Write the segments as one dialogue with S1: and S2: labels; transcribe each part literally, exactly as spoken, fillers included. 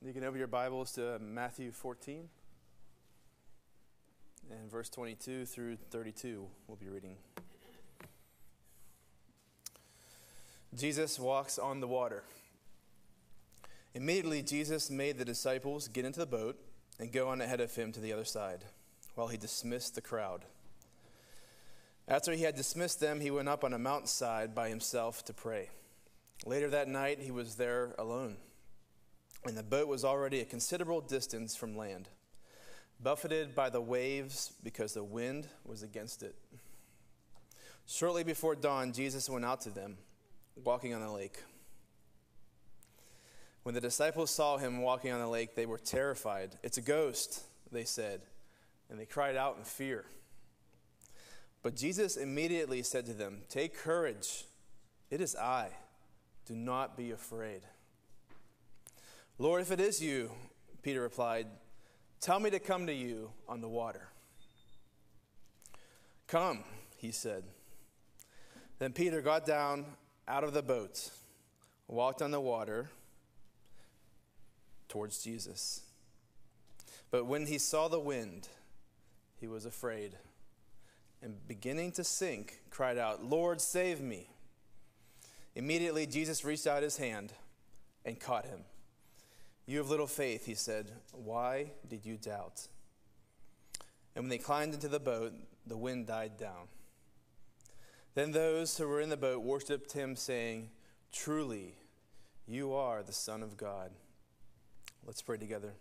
S1: You can open your Bibles to Matthew fourteen and verse twenty-two through thirty-two we'll be reading. Jesus walks on the water. Immediately Jesus made the disciples get into the boat and go on ahead of him to the other side, while he dismissed the crowd. After he had dismissed them, he went up on a mountainside by himself to pray. Later that night he was there alone, and the boat was already a considerable distance from land, buffeted by the waves because the wind was against it. Shortly before dawn, Jesus went out to them, walking on the lake. When the disciples saw him walking on the lake, they were terrified. "It's a ghost," they said, and they cried out in fear. But Jesus immediately said to them, "Take courage, it is I. Do not be afraid." "Lord, if it is you," Peter replied, "tell me to come to you on the water." "Come," he said. Then Peter got down out of the boat, walked on the water towards Jesus. But when he saw the wind, he was afraid, and beginning to sink, cried out, "Lord, save me." Immediately Jesus reached out his hand and caught him. "You have little faith," he said, "why did you doubt?" And when they climbed into the boat, the wind died down. Then those who were in the boat worshipped him, saying, "Truly, you are the Son of God." Let's pray together.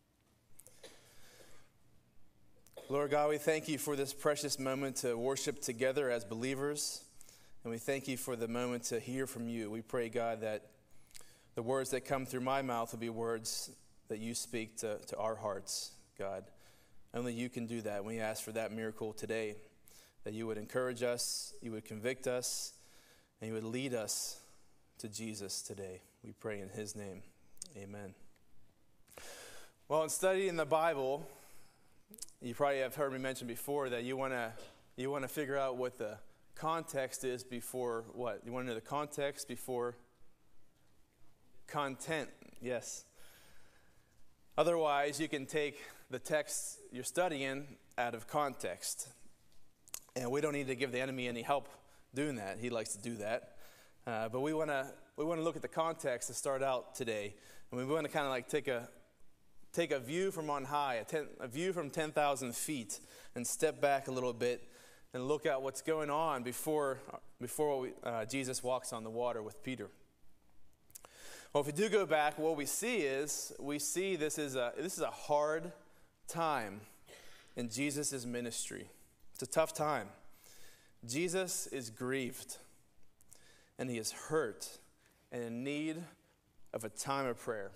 S1: Lord God, we thank you for this precious moment to worship together as believers, and we thank you for the moment to hear from you. We pray, God, that the words that come through my mouth will be words that you speak to, to our hearts, God. Only you can do that. We ask for that miracle today, that you would encourage us, you would convict us, and you would lead us to Jesus today. We pray in his name. Amen. Well, in studying the Bible, you probably have heard me mention before that you want to you want to figure out what the context is before what? You want to know the context before content. Yes. Otherwise, you can take the text you're studying out of context. And we don't need to give the enemy any help doing that. He likes to do that. Uh, but we want to we want to look at the context to start out today. And we want to kind of like take a take a view from on high, a, ten, a view from ten thousand feet, and step back a little bit and look at what's going on before before we, uh, Jesus walks on the water with Peter. Well, if we do go back, what we see is we see this is a this is a hard time in Jesus' ministry. It's a tough time. Jesus is grieved, and he is hurt and in need of a time of prayer.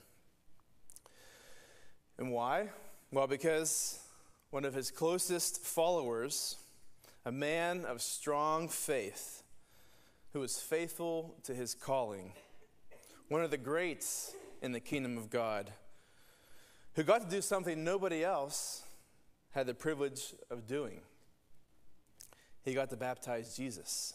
S1: And why? Well, because one of his closest followers, a man of strong faith, who was faithful to his calling, one of the greats in the kingdom of God, who got to do something nobody else had the privilege of doing. He got to baptize Jesus.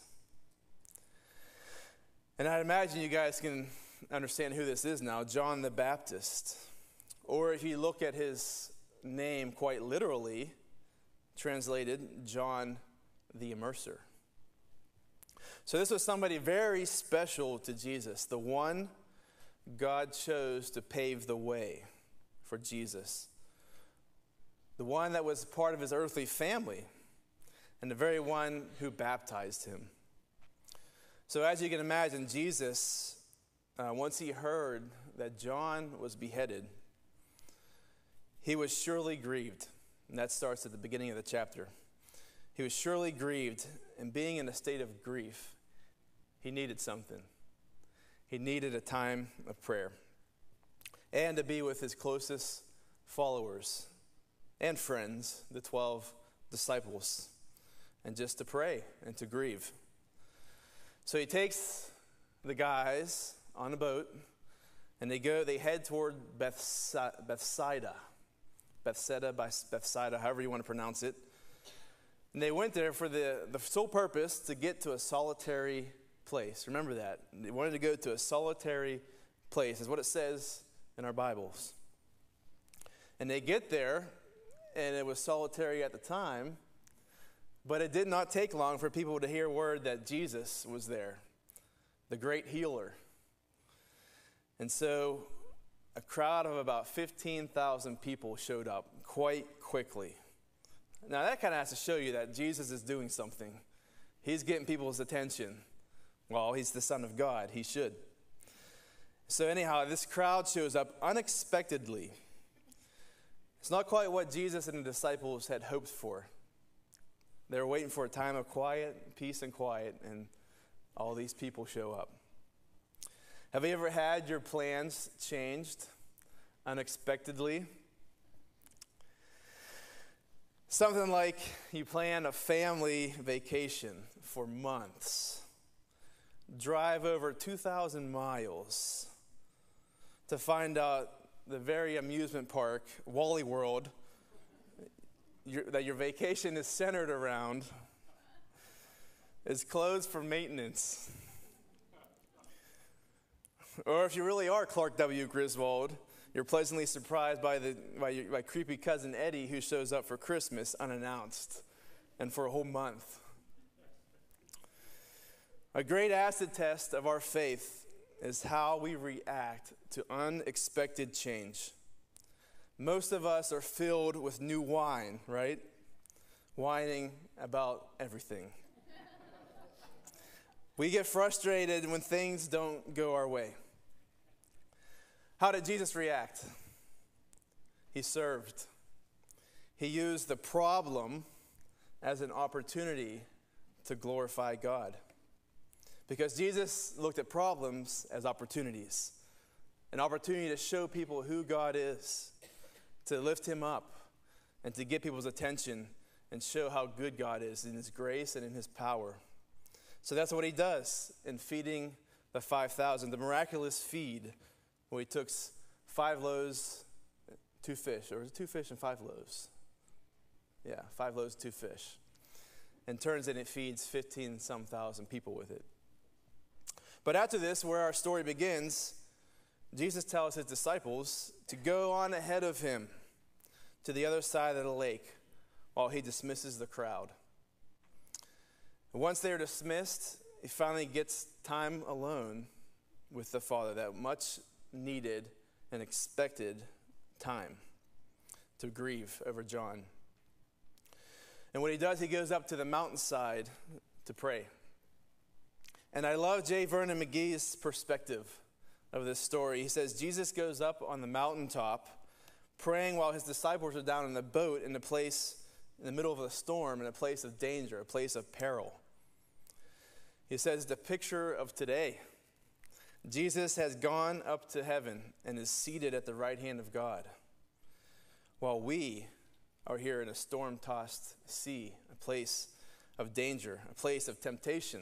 S1: And I imagine you guys can understand who this is now, John the Baptist. Or if you look at his name quite literally, translated, John the Immerser. So this was somebody very special to Jesus, the one God chose to pave the way for Jesus, the one that was part of his earthly family, and the very one who baptized him. So as you can imagine, Jesus, uh, once he heard that John was beheaded, he was surely grieved. And that starts at the beginning of the chapter. He was surely grieved, and being in a state of grief, he needed something. He needed a time of prayer and to be with his closest followers and friends, the twelve disciples, and just to pray and to grieve. So he takes the guys on a boat, and they go. They head toward Bethsaida, Bethsaida, Bethsaida, Bethsaida, however you want to pronounce it. And they went there for the, the sole purpose to get to a solitary place. Remember that. They wanted to go to a solitary place. Is what it says in our Bibles. And they get there, and it was solitary at the time, but it did not take long for people to hear word that Jesus was there, the great healer. And so a crowd of about fifteen thousand people showed up quite quickly. Now that kind of has to show you that Jesus is doing something. He's getting people's attention. Well, he's the Son of God. He should. So anyhow, this crowd shows up unexpectedly. It's not quite what Jesus and the disciples had hoped for. They were waiting for a time of quiet, peace and quiet, and all these people show up. Have you ever had your plans changed unexpectedly? Something like you plan a family vacation for months, drive over two thousand miles to find out the very amusement park, Wally World, your, that your vacation is centered around, is closed for maintenance. Or if you really are Clark W. Griswold, you're pleasantly surprised by the by your by creepy cousin Eddie, who shows up for Christmas unannounced and for a whole month. A great acid test of our faith is how we react to unexpected change. Most of us are filled with new wine, right? Whining about everything. We get frustrated when things don't go our way. How did Jesus react? He served. He used the problem as an opportunity to glorify God. Because Jesus looked at problems as opportunities. An opportunity to show people who God is, to lift him up, and to get people's attention and show how good God is in his grace and in his power. So that's what he does in feeding the five thousand, the miraculous feed, where he took five loaves, two fish, or was it two fish and five loaves? Yeah, five loaves, two fish. And turns it and it feeds fifteen some thousand people with it. But after this, where our story begins, Jesus tells his disciples to go on ahead of him to the other side of the lake while he dismisses the crowd. Once they are dismissed, he finally gets time alone with the Father, that much needed and expected time to grieve over John. And what he does, he goes up to the mountainside to pray. And I love J. Vernon McGee's perspective of this story. He says, Jesus goes up on the mountaintop praying while his disciples are down in the boat in a place in the middle of a storm, in a place of danger, a place of peril. He says, the picture of today. Jesus has gone up to heaven and is seated at the right hand of God, while we are here in a storm-tossed sea, a place of danger, a place of temptation.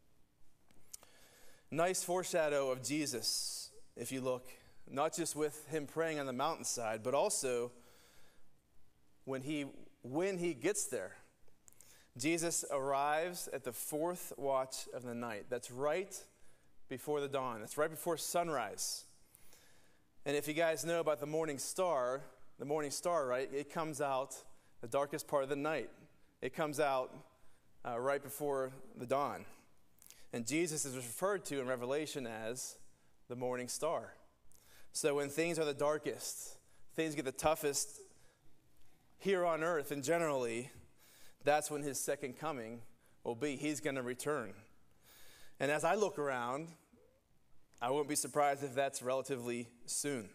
S1: Nice foreshadow of Jesus, if you look, not just with him praying on the mountainside, but also when he when he gets there. Jesus arrives at the fourth watch of the night. That's right before the dawn. That's right before sunrise. And if you guys know about the morning star, the morning star, right, it comes out the darkest part of the night. It comes out uh, right before the dawn. And Jesus is referred to in Revelation as the morning star. So when things are the darkest, things get the toughest here on earth, and generally, that's when his second coming will be. He's going to return. And as I look around, I wouldn't be surprised if that's relatively soon.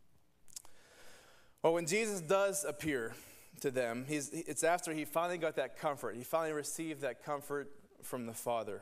S1: Well, when Jesus does appear to them, he's, it's after he finally got that comfort. He finally received that comfort from the Father.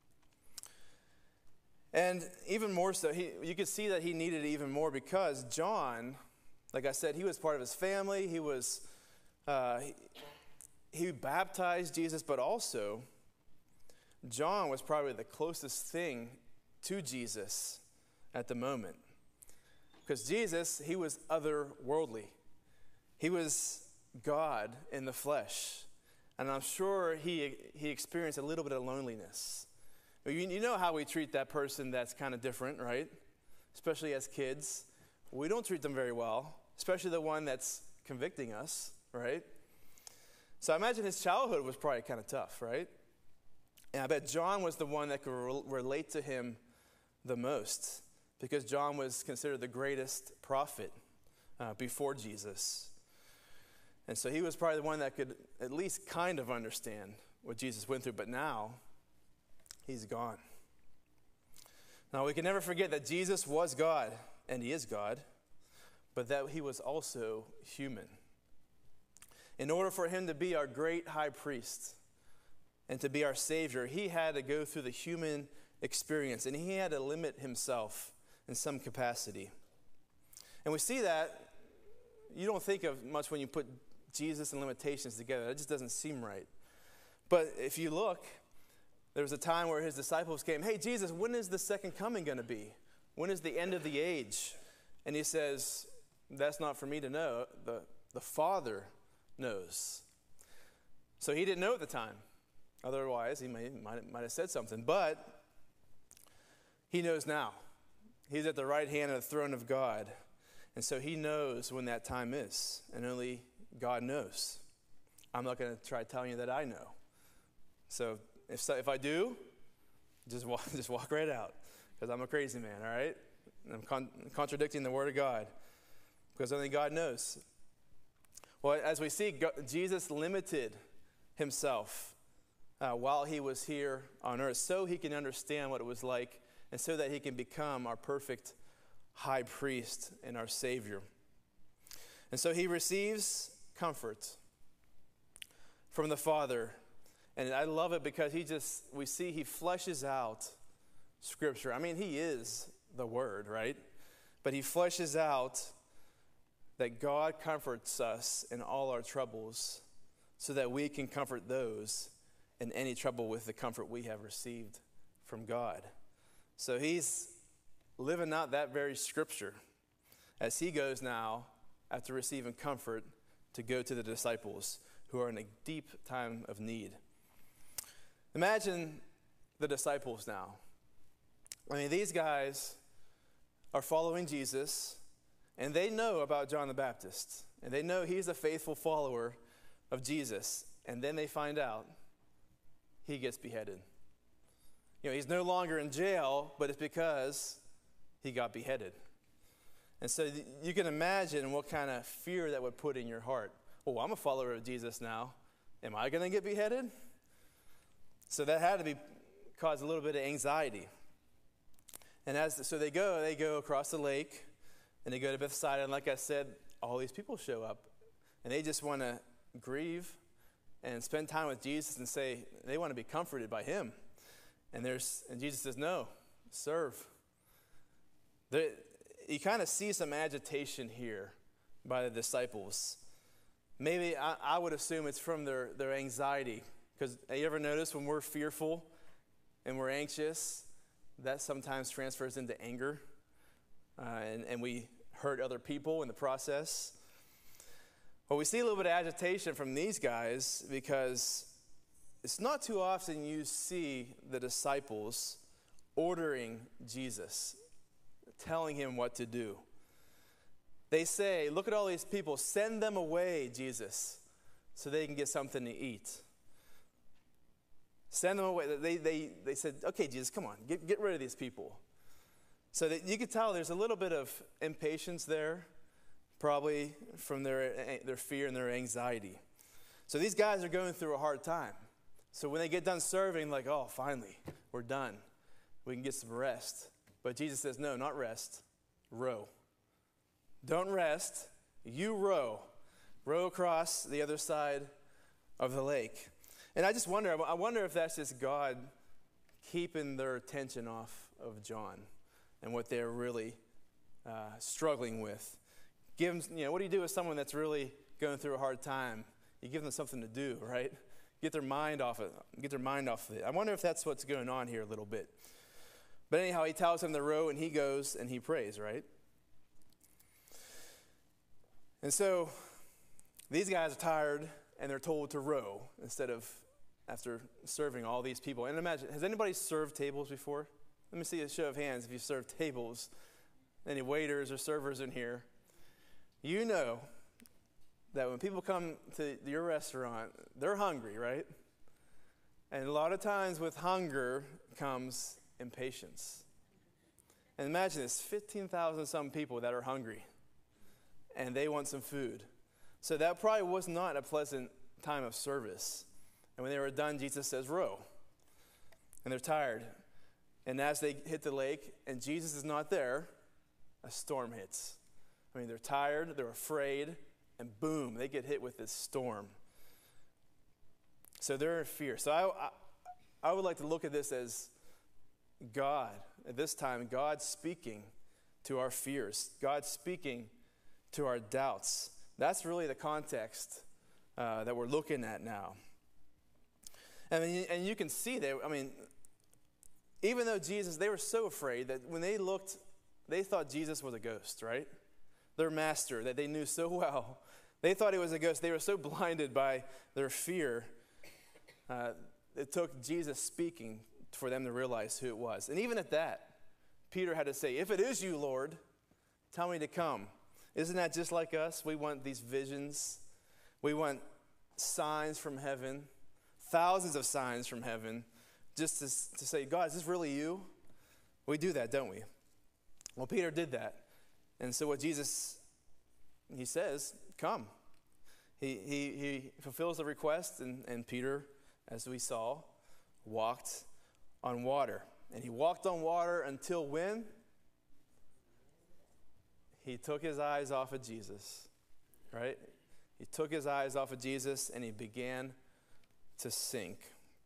S1: And even more so, he, you could see that he needed it even more because John, like I said, he was part of his family. He was, uh, he, he baptized Jesus, but also John was probably the closest thing to Jesus at the moment. Because Jesus, he was otherworldly. He was God in the flesh. And I'm sure he, he experienced a little bit of loneliness. You, you know how we treat that person that's kind of different, right? Especially as kids. we don't treat them very well, especially the one that's convicting us, right? So I imagine his childhood was probably kind of tough, right? And I bet John was the one that could re- relate to him the most, because John was considered the greatest prophet uh, before Jesus. And so he was probably the one that could at least kind of understand what Jesus went through, but now he's gone. Now we can never forget that Jesus was God, and he is God, but that he was also human. In order for him to be our great high priest and to be our Savior, he had to go through the human experience, and he had to limit himself in some capacity. And we see that, you don't think of much when you put Jesus and limitations together. It just doesn't seem right. But if you look, there was a time where his disciples came, hey, Jesus, when is the second coming going to be? When is the end of the age? And he says, that's not for me to know. The, the Father knows. So he didn't know at the time. Otherwise, he may, might, might have said something. But he knows now. He's at the right hand of the throne of God. And so he knows when that time is. And only God knows. I'm not going to try telling you that I know. So if so, if I do, just walk, just walk right out. Because I'm a crazy man, all right? I'm con- contradicting the Word of God. Because only God knows. Well, as we see, God, Jesus limited himself uh, while he was here on earth so he can understand what it was like and so that he can become our perfect high priest and our Savior. And so he receives comfort from the Father. And I love it because he just, we see he fleshes out Scripture. I mean, he is the Word, right? But he fleshes out that God comforts us in all our troubles so that we can comfort those in any trouble with the comfort we have received from God. So he's living out that very Scripture as he goes now, after receiving comfort, to go to the disciples who are in a deep time of need. Imagine the disciples now. I mean, these guys are following Jesus, and they know about John the Baptist, and they know he's a faithful follower of Jesus, and then they find out he gets beheaded. You know, he's no longer in jail, but it's because he got beheaded. And so th- you can imagine what kind of fear that would put in your heart. Oh, I'm a follower of Jesus now. Am I going to get beheaded? So that had to be cause a little bit of anxiety. And as the, so they go, they go across the lake, and they go to Bethsaida. And like I said, all these people show up, and they just want to grieve and spend time with Jesus and say they want to be comforted by him. And there's and Jesus says, no, serve. There, you kind of see some agitation here by the disciples. Maybe I, I would assume it's from their, their anxiety. Because you ever notice when we're fearful and we're anxious, that sometimes transfers into anger, uh, and, and we hurt other people in the process. Well, we see a little bit of agitation from these guys because it's not too often you see the disciples ordering Jesus, telling him what to do. They say, look at all these people, send them away, Jesus, so they can get something to eat. Send them away. They, they, they said, okay, Jesus, come on, get, get rid of these people. So that you could tell there's a little bit of impatience there, probably from their, their fear and their anxiety. So these guys are going through a hard time. So when they get done serving, like, oh, finally, we're done. We can get some rest. But Jesus says, no, not rest. Row. Don't rest. You row. Row across the other side of the lake. And I just wonder, I wonder if that's just God keeping their attention off of John and what they're really uh, struggling with. Give them, you know, what do you do with someone that's really going through a hard time? You give them something to do, right? Get their mind off it. Get their mind off of it. I wonder if that's what's going on here a little bit. But anyhow, he tells him to row, and he goes and he prays, right? And so these guys are tired, and they're told to row instead of after serving all these people. And imagine, has anybody served tables before? Let me see a show of hands if you've served tables any waiters or servers in here, you know that when people come to your restaurant, they're hungry, right? And a lot of times with hunger comes impatience. And imagine this, fifteen thousand some people that are hungry, and they want some food. So that probably was not a pleasant time of service. And when they were done, Jesus says, row. And they're tired. And as they hit the lake, and Jesus is not there, a storm hits. I mean, they're tired, they're afraid, and boom, they get hit with this storm. So they're in fear. So I, I, I would like to look at this as God, at this time, God speaking to our fears, God speaking to our doubts. That's really the context uh, that we're looking at now. And, and you can see that, I mean, even though Jesus, they were so afraid that when they looked, they thought Jesus was a ghost, right? Their master that they knew so well. They thought he was a ghost. They were so blinded by their fear. Uh, it took Jesus speaking for them to realize who it was. And even at that, Peter had to say, if it is you, Lord, tell me to come. Isn't that just like us? We want these visions. We want signs from heaven, thousands of signs from heaven, just to, to say, God, is this really you? We do that, don't we? Well, Peter did that. And so what Jesus, he says, come. He, he, he fulfills the request, and, and Peter, as we saw, walked on water. And he walked on water until when? He took his eyes off of Jesus, right? He took his eyes off of Jesus, and he began to sink.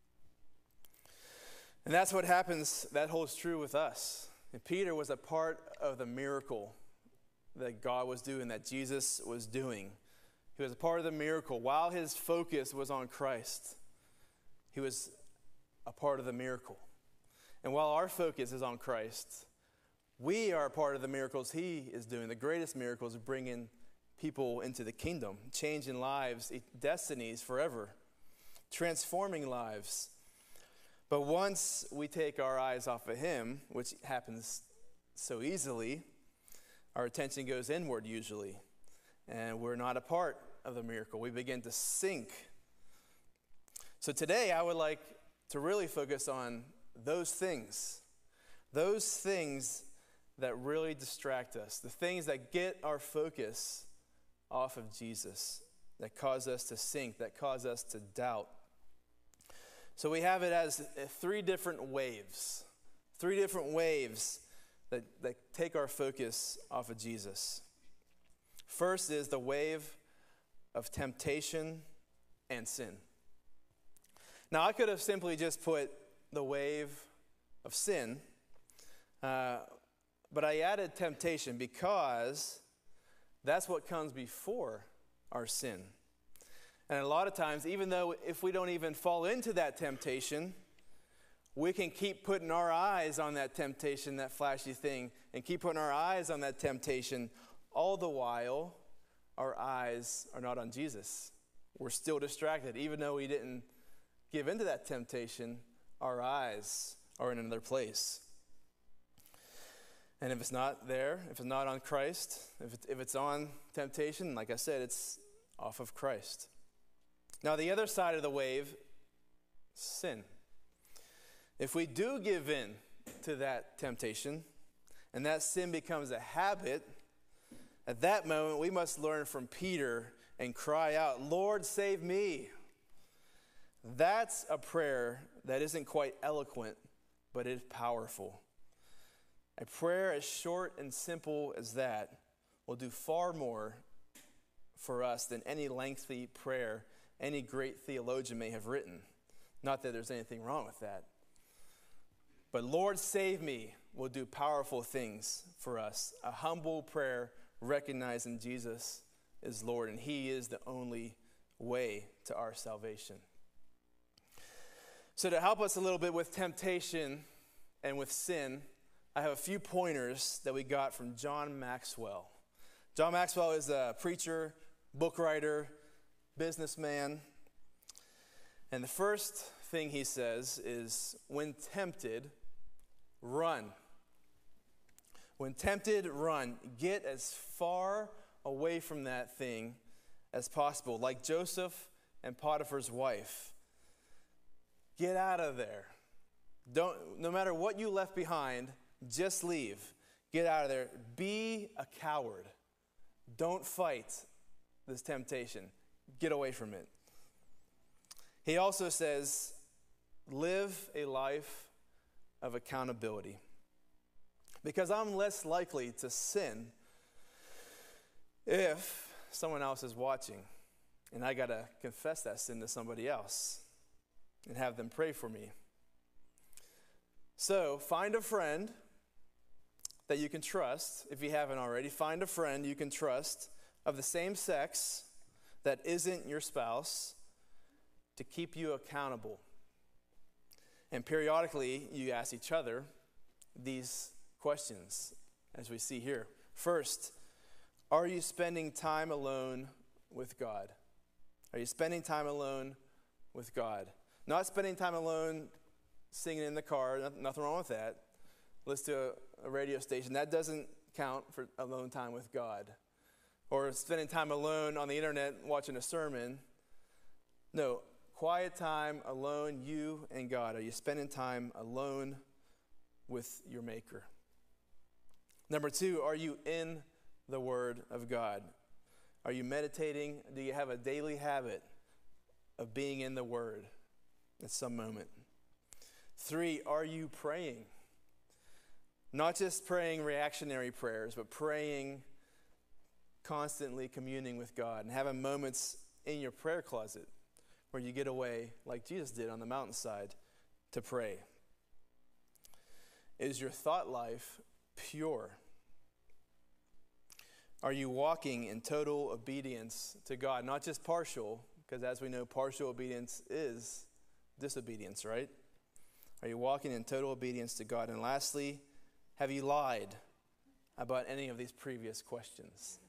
S1: And that's what happens, that holds true with us. And Peter was a part of the miracle that God was doing, that Jesus was doing. He was a part of the miracle. While his focus was on Christ, he was a part of the miracle. And while our focus is on Christ, we are a part of the miracles he is doing. The greatest miracles of bringing people into the kingdom, changing lives, destinies forever, transforming lives. But once we take our eyes off of him, which happens so easily, our attention goes inward usually, and we're not a part of the miracle. We begin to sink. So today I would like to really focus on those things, those things that really distract us, the things that get our focus off of Jesus, that cause us to sink, that cause us to doubt. So we have it as three different waves, three different waves that, that take our focus off of Jesus. First is the wave of temptation and sin. Now, I could have simply just put the wave of sin, uh, but I added temptation because that's what comes before our sin. And a lot of times, even though if we don't even fall into that temptation, we can keep putting our eyes on that temptation, that flashy thing, and keep putting our eyes on that temptation, all the while our eyes are not on Jesus. We're still distracted. Even though we didn't give into that temptation, our eyes are in another place. And if it's not there, if it's not on Christ, if, it, if it's on temptation, like I said, it's off of Christ. Now, the other side of the wave, sin. If we do give in to that temptation, and that sin becomes a habit, at that moment, we must learn from Peter and cry out, Lord, save me. That's a prayer that isn't quite eloquent, but it is powerful. A prayer as short and simple as that will do far more for us than any lengthy prayer any great theologian may have written. Not that there's anything wrong with that. But Lord, save me will do powerful things for us. A humble prayer recognizing Jesus is Lord, and he is the only way to our salvation. So to help us a little bit with temptation and with sin, I have a few pointers that we got from John Maxwell. John Maxwell is a preacher, book writer, businessman. And the first thing he says is, when tempted, run. When tempted, run. Get as far away from that thing as possible. Like Joseph and Potiphar's wife. Get out of there. Don't, no matter what you left behind, just leave. Get out of there. Be a coward. Don't fight this temptation. Get away from it. He also says, live a life of accountability. Because I'm less likely to sin if someone else is watching. And I got to confess that sin to somebody else and have them pray for me. So find a friend that you can trust, if you haven't already. Find a friend you can trust of the same sex that isn't your spouse to keep you accountable. And periodically, you ask each other these questions, as we see here. First, are you spending time alone with God? Are you spending time alone with God? Not spending time alone singing in the car, nothing wrong with that. Listen to a, a radio station. That doesn't count for alone time with God. Or spending time alone on the internet watching a sermon. No, quiet time alone, you and God. Are you spending time alone with your Maker? Number two, are you in the Word of God? Are you meditating? Do you have a daily habit of being in the Word at some moment? Three, are you praying? Not just praying reactionary prayers, but praying constantly, communing with God and having moments in your prayer closet where you get away, like Jesus did on the mountainside, to pray. Is your thought life pure? Are you walking in total obedience to God? Not just partial, because as we know, partial obedience is disobedience, right? Are you walking in total obedience to God? And lastly, have you lied about any of these previous questions?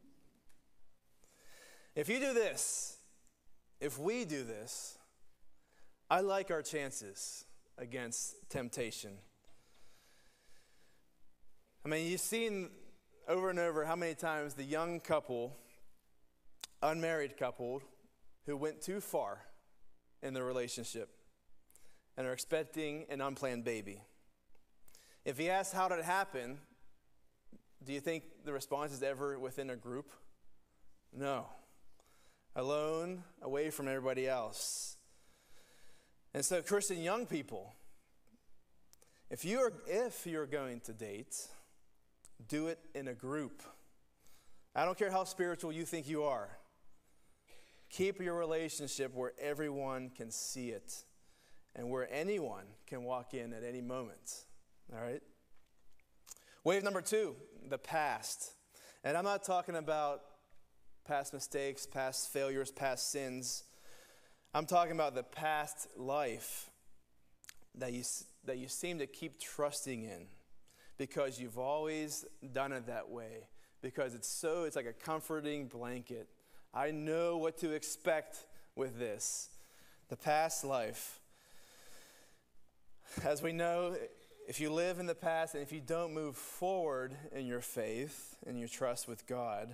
S1: If you do this, if we do this, I like our chances against temptation. I mean, you've seen over and over how many times the young couple, unmarried couple, who went too far in their relationship and are expecting an unplanned baby. If he asks how did it happen, do you think the response is ever within a group? No. Alone, away from everybody else. And so Christian young people, if you're if you're going to date, do it in a group. I don't care how spiritual you think you are. Keep your relationship where everyone can see it and where anyone can walk in at any moment. All right? Wave number two, the past. And I'm not talking about past mistakes, past failures, past sins. I'm talking about the past life that you that you seem to keep trusting in because you've always done it that way. Because it's so, it's like a comforting blanket. I know what to expect with this. The past life. As we know, if you live in the past and if you don't move forward in your faith and your trust with God,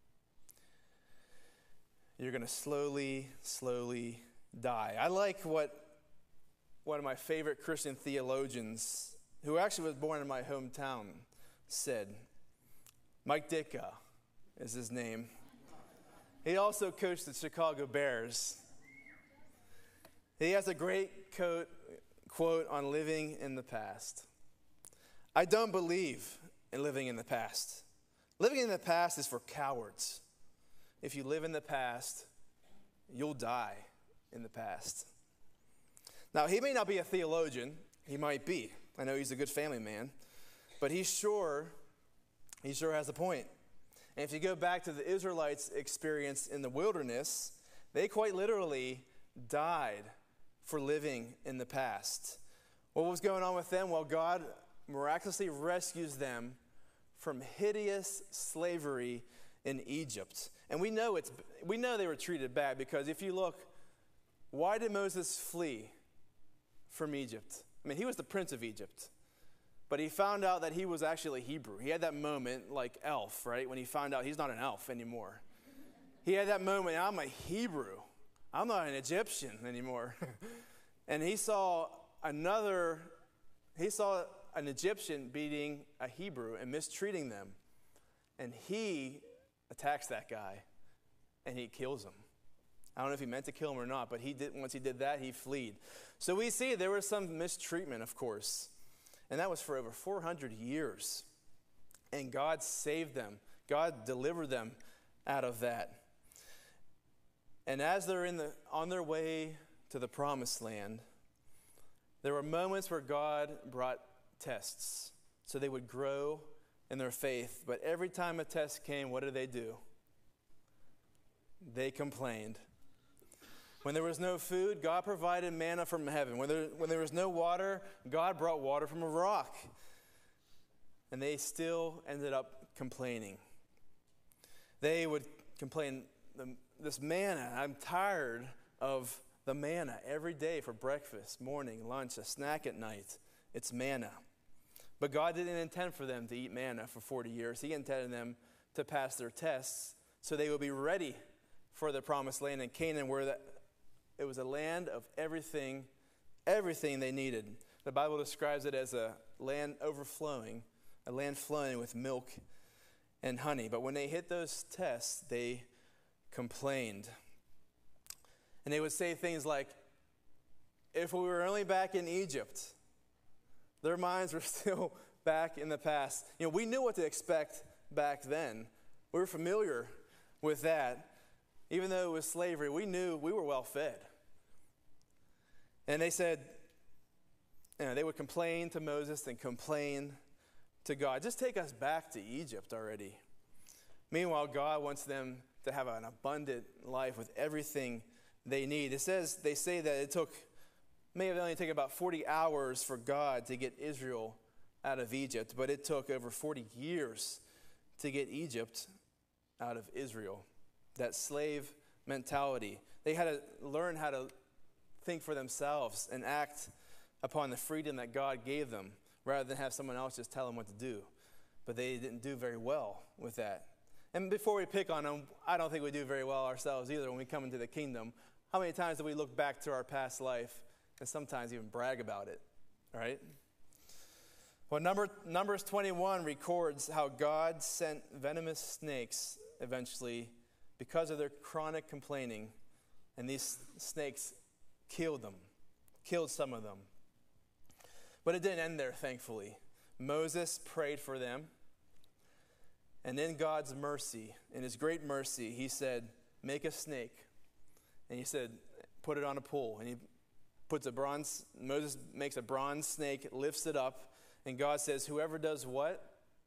S1: you're going to slowly, slowly die. I like what one of my favorite Christian theologians, who actually was born in my hometown, said. Mike Ditka is his name. He also coached the Chicago Bears. He has a great quote, quote on living in the past. I don't believe in living in the past. Living in the past is for cowards. If you live in the past, you'll die in the past. Now, he may not be a theologian. He might be. I know he's a good family man. But he sure, he sure has a point. And if you go back to the Israelites' experience in the wilderness, they quite literally died for living in the past. What was going on with them? Well, God miraculously rescues them from hideous slavery in Egypt. And we know it's we know they were treated bad because if you look, why did Moses flee from Egypt? I mean, he was the prince of Egypt. But he found out that he was actually Hebrew. He had that moment like Elf, right? When he found out he's not an elf anymore. He had that moment, I'm a Hebrew. I'm not an Egyptian anymore. And he saw another, he saw an Egyptian beating a Hebrew and mistreating them. And he attacks that guy and he kills him. I don't know if he meant to kill him or not, but he did. Once he did that, he fled. So we see there was some mistreatment, of course. And that was for over four hundred years. And God saved them. God delivered them out of that. And as they're in the on their way to the promised land, there were moments where God brought tests so they would grow in their faith. But every time a test came, what did they do? They complained. When there was no food, God provided manna from heaven. When there, when there was no water, God brought water from a rock. And they still ended up complaining. They would complain, this manna, I'm tired of the manna every day for breakfast, morning, lunch, a snack at night. It's manna. But God didn't intend for them to eat manna for forty years. He intended them to pass their tests so they would be ready for the promised land in Canaan, where the, it was a land of everything, everything they needed. The Bible describes it as a land overflowing, a land flowing with milk and honey. But when they hit those tests, they complained. And they would say things like, if we were only back in Egypt. Their minds were still back in the past. You know, we knew what to expect back then. We were familiar with that. Even though it was slavery, we knew we were well fed. And they said, you know, they would complain to Moses and complain to God. Just take us back to Egypt already. Meanwhile, God wants them to have an abundant life with everything they need. It says, they say that it took, may have only taken about forty hours for God to get Israel out of Egypt, but it took over forty years to get Egypt out of Israel. That slave mentality. They had to learn how to think for themselves and act upon the freedom that God gave them rather than have someone else just tell them what to do. But they didn't do very well with that. And before we pick on them, I don't think we do very well ourselves either when we come into the kingdom. How many times do we look back to our past life and sometimes even brag about it, right? Well, number, Numbers twenty-one records how God sent venomous snakes eventually because of their chronic complaining, and these snakes killed them, killed some of them. But it didn't end there, thankfully. Moses prayed for them, and in God's mercy, in his great mercy, he said, make a snake. And he said, put it on a pole. And he puts a bronze, Moses makes a bronze snake, lifts it up, and God says, whoever does what?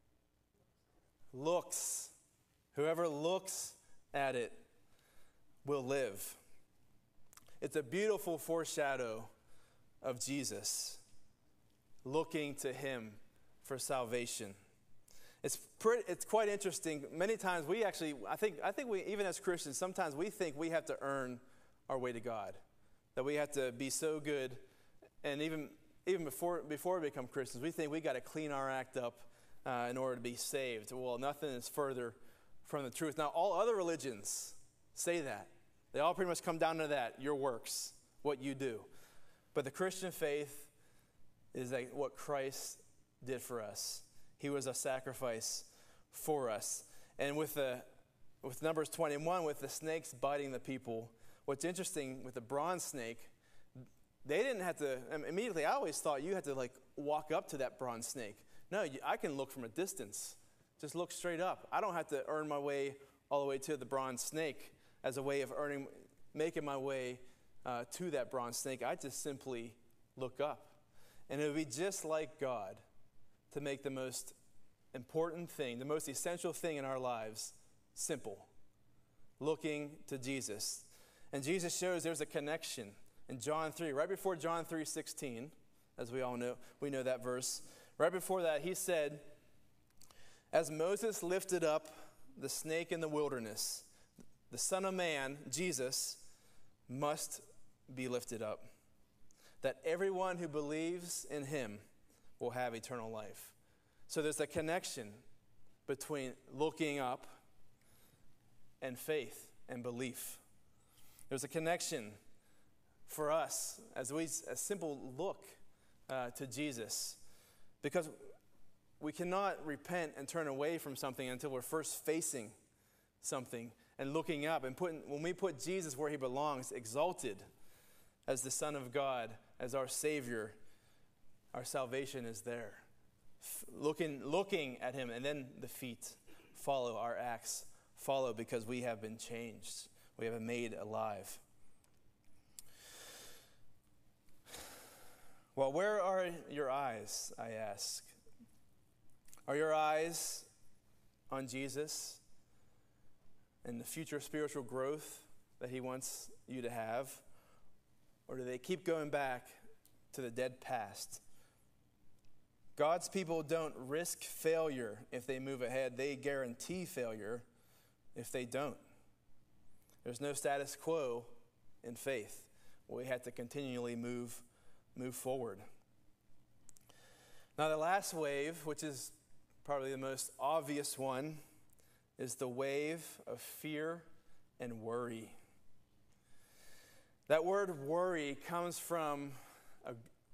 S1: Looks. Whoever looks at it will live. It's a beautiful foreshadow of Jesus, looking to him for salvation. It's pretty, it's quite interesting. Many times we actually, I think, I think we, even as Christians, sometimes we think we have to earn our way to God, that we have to be so good, and even even before before we become Christians, we think we got to clean our act up uh, in order to be saved. Well, nothing is further from the truth. Now, all other religions say that. They all pretty much come down to that, your works, what you do. But the Christian faith is like what Christ did for us. He was a sacrifice for us. And with the with Numbers twenty-one, with the snakes biting the people, what's interesting with the bronze snake, they didn't have to, immediately, I always thought you had to like walk up to that bronze snake. No, you, I can look from a distance. Just look straight up. I don't have to earn my way all the way to the bronze snake as a way of earning, making my way uh, to that bronze snake. I just simply look up. And it would be just like God to make the most important thing, the most essential thing in our lives, simple. Looking to Jesus. And Jesus shows there's a connection. In John three, right before John three sixteen, as we all know, we know that verse. Right before that, he said, as Moses lifted up the snake in the wilderness, the Son of Man, Jesus, must be lifted up, that everyone who believes in him will have eternal life. So there's a connection between looking up and faith and belief. There's a connection for us as we a simple look uh, to Jesus, because we cannot repent and turn away from something until we're first facing something and looking up and putting, when we put Jesus where he belongs, exalted as the Son of God, as our Savior, our salvation is there. F- looking, looking at him, and then the feet follow, our acts follow, because we have been changed. We have been made alive. Well, where are your eyes, I ask? Are your eyes on Jesus and the future spiritual growth that he wants you to have? Or do they keep going back to the dead past? God's people don't risk failure if they move ahead. They guarantee failure if they don't. There's no status quo in faith. We have to continually move, move forward. Now, the last wave, which is probably the most obvious one, is the wave of fear and worry. That word worry comes from a,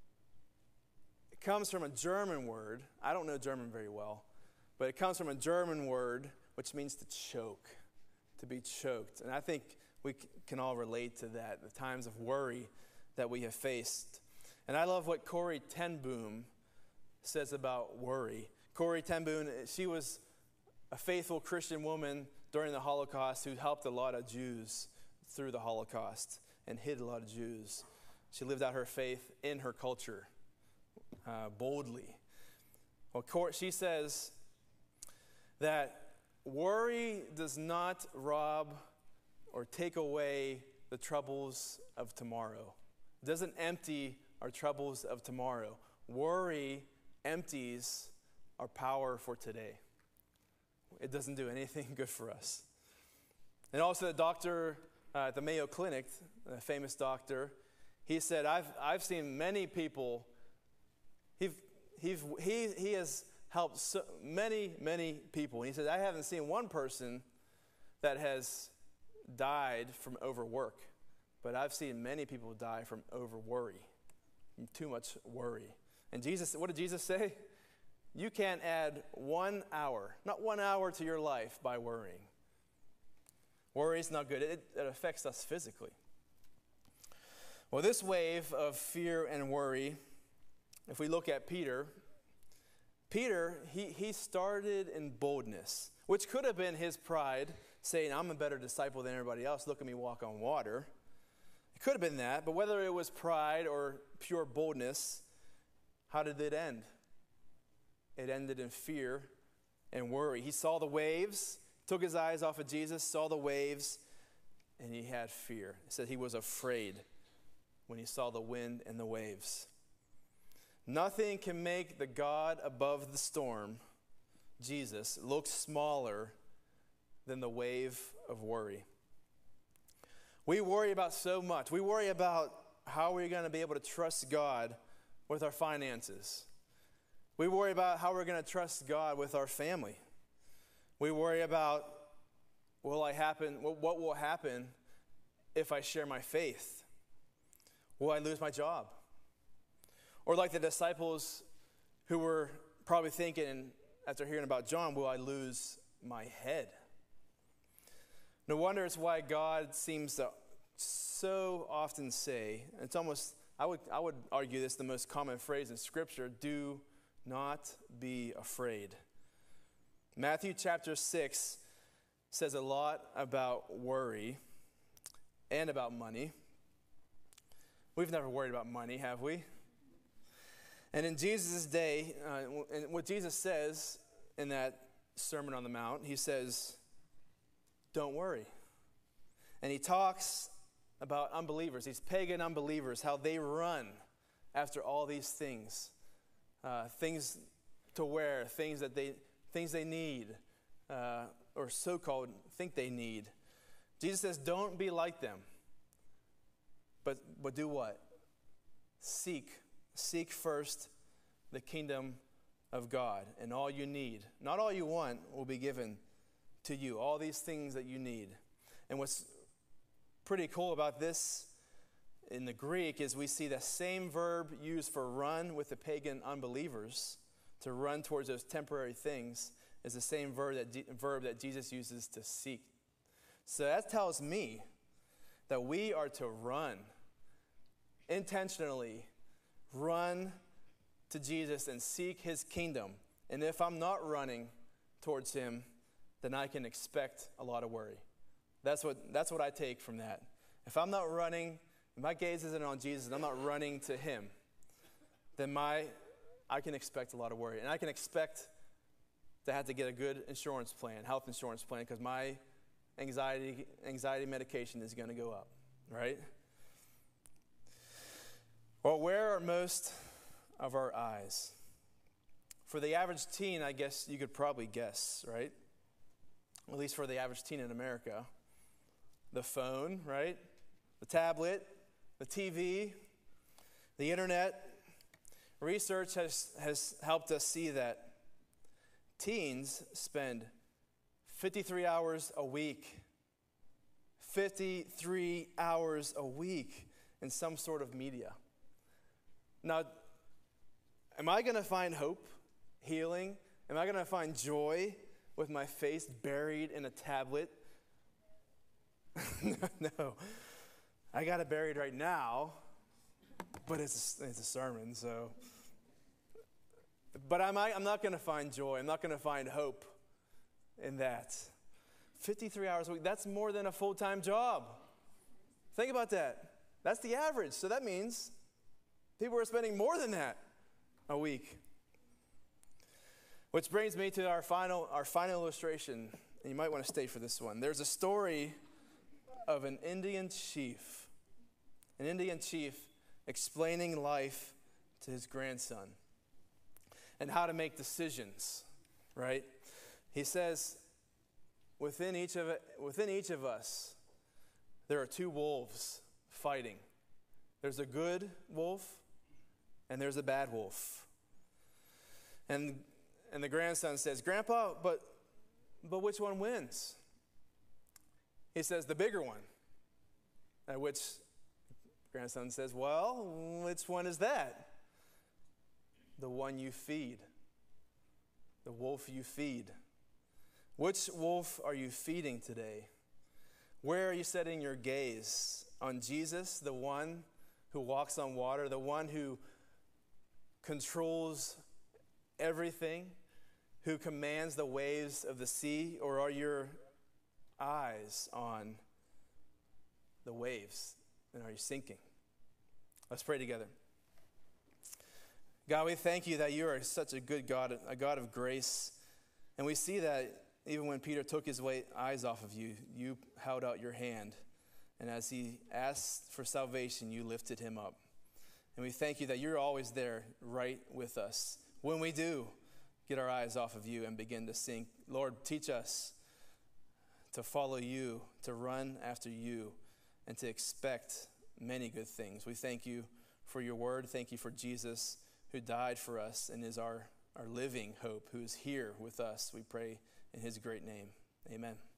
S1: it comes from a German word. I don't know German very well, but it comes from a German word which means to choke, to be choked. And I think we c- can all relate to that, the times of worry that we have faced. And I love what Corrie ten Boom says about worry. Corrie ten Boom, she was a faithful Christian woman during the Holocaust who helped a lot of Jews through the Holocaust and hid a lot of Jews. She lived out her faith in her culture uh, boldly. Well, Cor- she says that worry does not rob or take away the troubles of tomorrow. It doesn't empty our troubles of tomorrow. Worry empties our power for today. It doesn't do anything good for us. And also the doctor uh, at the Mayo Clinic, a famous doctor, he said, I've I've seen many people, he've, he've, he, he has helped so many, many people. And he said, I haven't seen one person that has died from overwork, but I've seen many people die from over worry, from too much worry. And Jesus, what did Jesus say? You can't add one hour, not one hour to your life by worrying. Worry is not good. It, it affects us physically. Well, this wave of fear and worry, if we look at Peter, Peter, he, he started in boldness, which could have been his pride, saying, I'm a better disciple than everybody else. Look at me walk on water. It could have been that, but whether it was pride or pure boldness, how did it end? It ended in fear and worry. He saw the waves, took his eyes off of Jesus, saw the waves, and he had fear. It said he was afraid when he saw the wind and the waves. Nothing can make the God above the storm, Jesus, look smaller than the wave of worry. We worry about so much. We worry about how we're going to be able to trust God with our finances. We worry about how we're going to trust God with our family. We worry about, will I happen, what will happen if I share my faith? Will I lose my job? Or like the disciples who were probably thinking after hearing about John, will I lose my head? No wonder it's why God seems to so often say, it's almost, I would, I would argue this is the most common phrase in Scripture, do not be afraid. Matthew chapter six says a lot about worry and about money. We've never worried about money, have we? And in Jesus' day, uh, and what Jesus says in that Sermon on the Mount, he says, don't worry. And he talks about unbelievers, these pagan unbelievers, how they run after all these things. Uh, things to wear, things that they things they need, uh, or so-called think they need. Jesus says, don't be like them. But but do what? Seek. Seek first the kingdom of God. And all you need, not all you want, will be given to you. All these things that you need. And what's pretty cool about this in the Greek is we see the same verb used for run with the pagan unbelievers, to run towards those temporary things, is the same verb that, D- verb that Jesus uses to seek. So that tells me that we are to run, intentionally run to Jesus and seek his kingdom. And if I'm not running towards him, then I can expect a lot of worry. That's what, that's what I take from that. If I'm not running, if my gaze isn't on Jesus and I'm not running to him, then my I can expect a lot of worry. And I can expect to have to get a good insurance plan, health insurance plan, because my anxiety anxiety medication is going to go up, right? Well, where are most of our eyes? For the average teen, I guess you could probably guess, right? At least for the average teen in America. The phone, right? The tablet, the T V, the internet. Research has, has helped us see that teens spend fifty-three hours a week, fifty-three hours a week in some sort of media. Now, am I going to find hope, healing? Am I going to find joy with my face buried in a tablet? No. I got it buried right now, but it's a, it's a sermon, so. But I'm, I'm not going to find joy. I'm not going to find hope in that. fifty-three hours a week, that's more than a full-time job. Think about that. That's the average. So that means people are spending more than that a week. Which brings me to our final, our final illustration. And you might want to stay for this one. There's a story of an Indian chief. An Indian chief explaining life to his grandson and how to make decisions, right? He says, within each of it, within each of us, there are two wolves fighting. There's a good wolf and there's a bad wolf. And and the grandson says, "Grandpa, but but which one wins?" He says, "The bigger one." At which grandson says, "Well, which one is that?" "The one you feed. The wolf you feed." Which wolf are you feeding today? Where are you setting your gaze? On Jesus, the one who walks on water, the one who controls everything, who commands the waves of the sea? Or are your eyes on the waves? And are you sinking? Let's pray together. God, we thank you that you are such a good God, a God of grace. And we see that even when Peter took his way, eyes off of you, you held out your hand. And as he asked for salvation, you lifted him up. And we thank you that you're always there right with us when we do get our eyes off of you and begin to sink. Lord, teach us to follow you, to run after you, and to expect many good things. We thank you for your word. Thank you for Jesus, who died for us and is our, our living hope, who is here with us. We pray in his great name. Amen.